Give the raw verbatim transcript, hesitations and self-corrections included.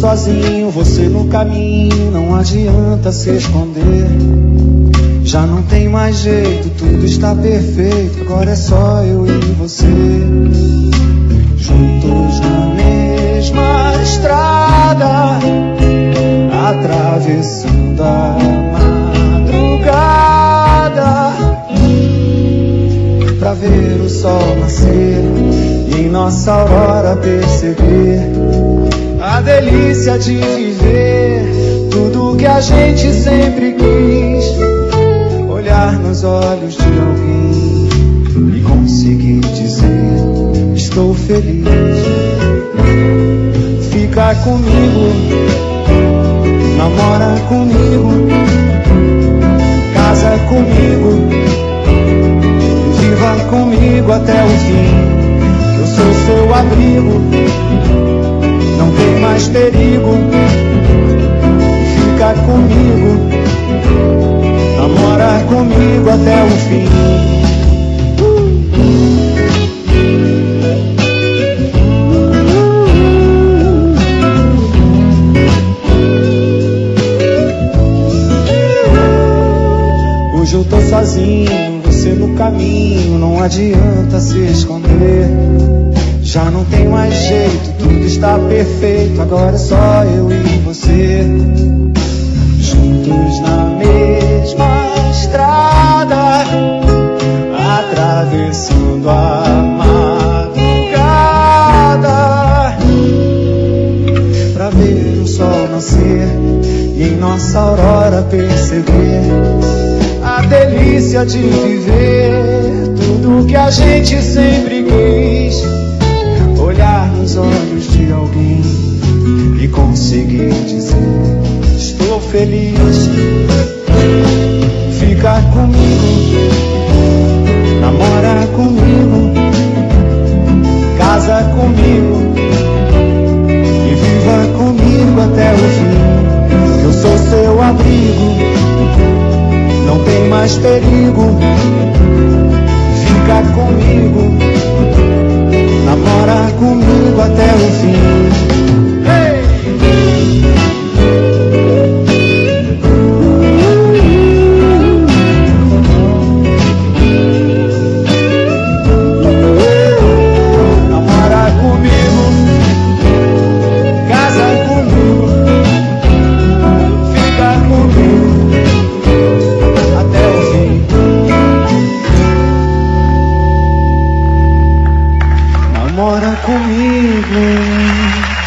sozinho, você no caminho, não adianta se esconder. Já não tem mais jeito, tudo está perfeito, agora é só eu e você. Juntos na mesma estrada, atravessando a madrugada, pra ver o sol nascer e em nossa aurora perceber a delícia de viver tudo que a gente sempre quis. Olhar nos olhos de alguém e conseguir dizer: estou feliz. Fica comigo, namora comigo, casa comigo, viva comigo até o fim. Eu sou seu abrigo, não tem mais perigo. Fica comigo, namora comigo até o fim. Hoje eu tô sozinho, você no caminho, não adianta se esconder. Já não tem mais jeito, tudo está perfeito, agora é só eu e você. Juntos na mesma estrada, atravessando a madrugada, pra ver o sol nascer e em nossa aurora perceber a delícia de viver tudo que a gente sempre quis. Olhar nos olhos de alguém e conseguir dizer: estou feliz. Fica comigo, namora comigo, casa comigo e viva comigo até o fim. Eu sou seu abrigo, não tem mais perigo. Fica comigo, namora comigo até o fim. Hey! Namora comigo, casa comigo, fica comigo até o fim. Namora comigo.